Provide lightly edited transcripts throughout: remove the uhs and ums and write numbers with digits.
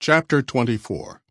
Chapter 24.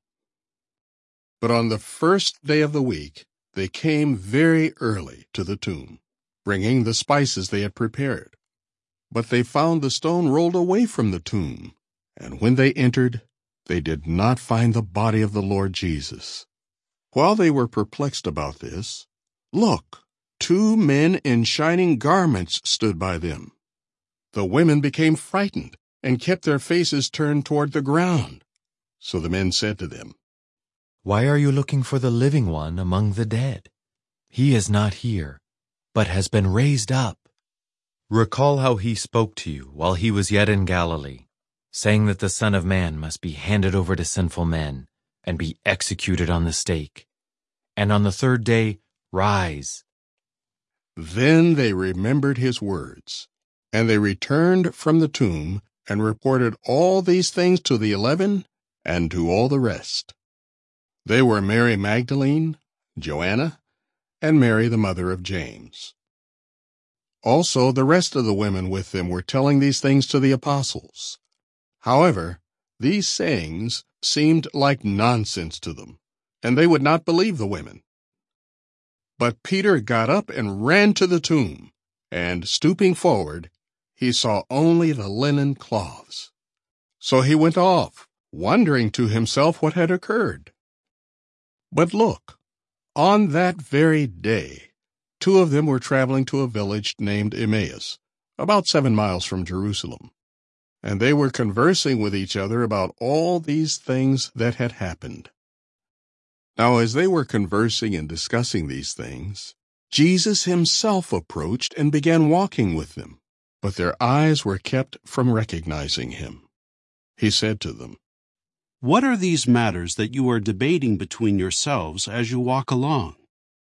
But on the first day of the week they came very early to the tomb, bringing the spices they had prepared. But they found the stone rolled away from the tomb, and when they entered, they did not find the body of the Lord Jesus. While they were perplexed about this, look, 2 men in shining garments stood by them. The women became frightened and kept their faces turned toward the ground. So the men said to them, "Why are you looking for the living one among the dead? He is not here, but has been raised up. Recall how he spoke to you while he was yet in Galilee, saying that the Son of Man must be handed over to sinful men and be executed on the stake, and on the 3rd day rise." Then they remembered his words, and they returned from the tomb and reported all these things to the 11 and to all the rest. They were Mary Magdalene, Joanna, and Mary the mother of James. Also the rest of the women with them were telling these things to the apostles. However, these sayings seemed like nonsense to them, and they would not believe the women. But Peter got up and ran to the tomb, and stooping forward, he saw only the linen cloths. So he went off, wondering to himself what had occurred. But look, on that very day, 2 of them were traveling to a village named Emmaus, about 7 miles from Jerusalem, and they were conversing with each other about all these things that had happened. Now as they were conversing and discussing these things, Jesus himself approached and began walking with them, but their eyes were kept from recognizing him. He said to them, "What are these matters that you are debating between yourselves as you walk along?"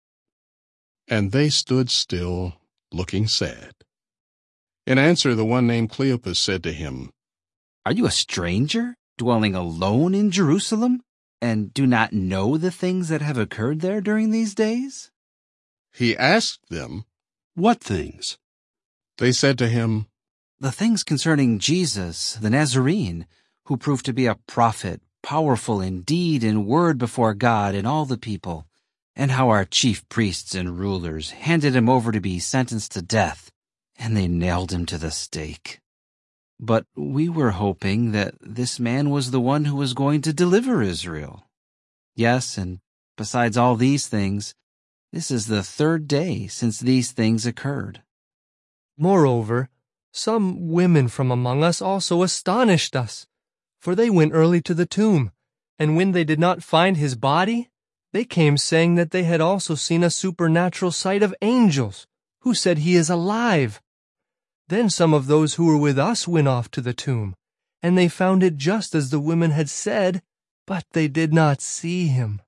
And they stood still, looking sad. In answer, the one named Cleopas said to him, "Are you a stranger, dwelling alone in Jerusalem, and do not know the things that have occurred there during these days?" He asked them, "What things?" They said to him, "The things concerning Jesus, the Nazarene, who proved to be a prophet, powerful in deed and word before God and all the people, and how our chief priests and rulers handed him over to be sentenced to death, and they nailed him to the stake. But we were hoping that this man was the one who was going to deliver Israel. Yes, and besides all these things, this is the 3rd day since these things occurred." Moreover, some women from among us also astonished us, for they went early to the tomb, and when they did not find his body, they came saying that they had also seen a supernatural sight of angels, who said he is alive. Then some of those who were with us went off to the tomb, and they found it just as the women had said, but they did not see him."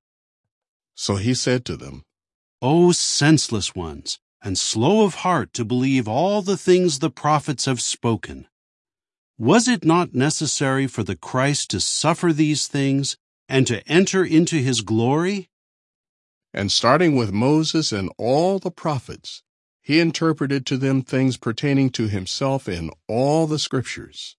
So he said to them, "O senseless ones, and slow of heart to believe all the things the prophets have spoken. Was it not necessary for the Christ to suffer these things and to enter into his glory?" And starting with Moses and all the prophets, he interpreted to them things pertaining to himself in all the scriptures.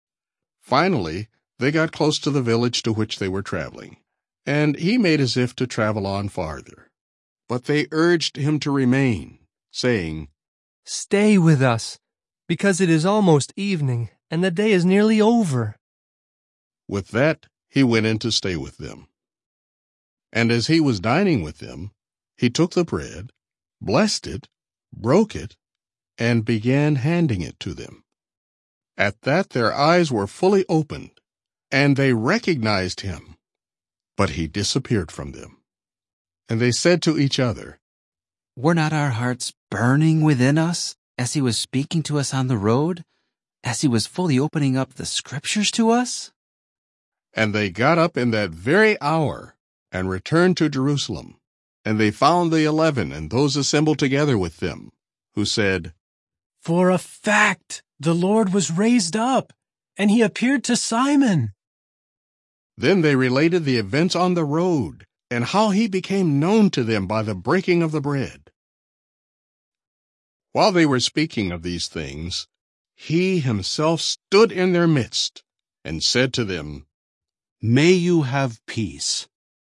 Finally, they got close to the village to which they were traveling, and he made as if to travel on farther. But they urged him to remain, saying, "Stay with us, because it is almost evening, and the day is nearly over." With that, he went in to stay with them. And as he was dining with them, he took the bread, blessed it, broke it, and began handing it to them. At that their eyes were fully opened, and they recognized him, but he disappeared from them. And they said to each other, "Were not our hearts burning within us as he was speaking to us on the road, as he was fully opening up the scriptures to us?" And they got up in that very hour and returned to Jerusalem. And they found the 11 and those assembled together with them, who said, "For a fact, the Lord was raised up, and he appeared to Simon." Then they related the events on the road, and how he became known to them by the breaking of the bread. While they were speaking of these things, he himself stood in their midst, and said to them, May you have peace."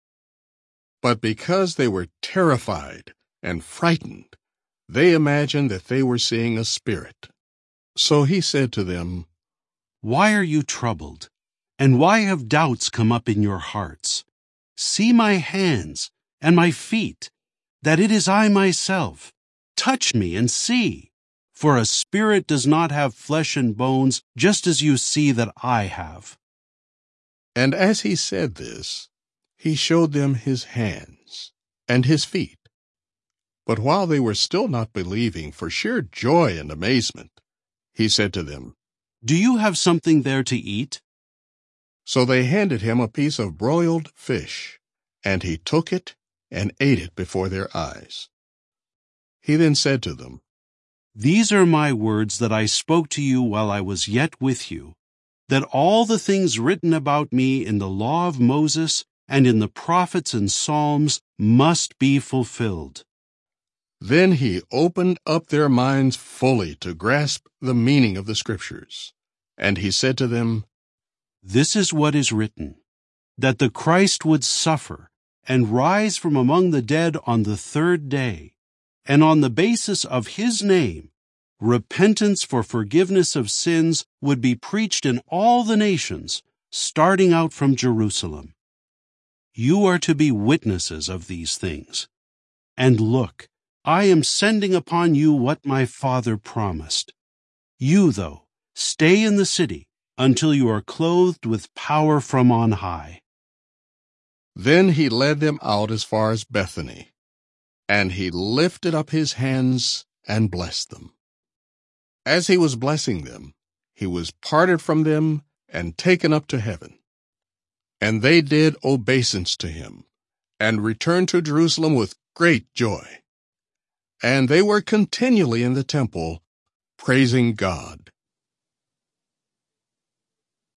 But because they were terrified and frightened, they imagined that they were seeing a spirit. So he said to them, "Why are you troubled? And why have doubts come up in your hearts? See my hands and my feet, that it is I myself. Touch me and see. For a spirit does not have flesh and bones, just as you see that I have." And as he said this, he showed them his hands and his feet. But while they were still not believing for sheer joy and amazement, he said to them, "Do you have something there to eat?" So they handed him a piece of broiled fish, and he took it and ate it before their eyes. He then said to them, "These are my words that I spoke to you while I was yet with you, that all the things written about me in the law of Moses and in the prophets and Psalms must be fulfilled." Then he opened up their minds fully to grasp the meaning of the Scriptures. And he said to them, "This is what is written, that the Christ would suffer and rise from among the dead on the third day, and on the basis of his name, repentance for forgiveness of sins would be preached in all the nations, starting out from Jerusalem. You are to be witnesses of these things. And look, I am sending upon you what my Father promised. You, though, stay in the city until you are clothed with power from on high." Then he led them out as far as Bethany, and he lifted up his hands and blessed them. As he was blessing them, he was parted from them and taken up to heaven. And they did obeisance to him, and returned to Jerusalem with great joy. And they were continually in the temple, praising God.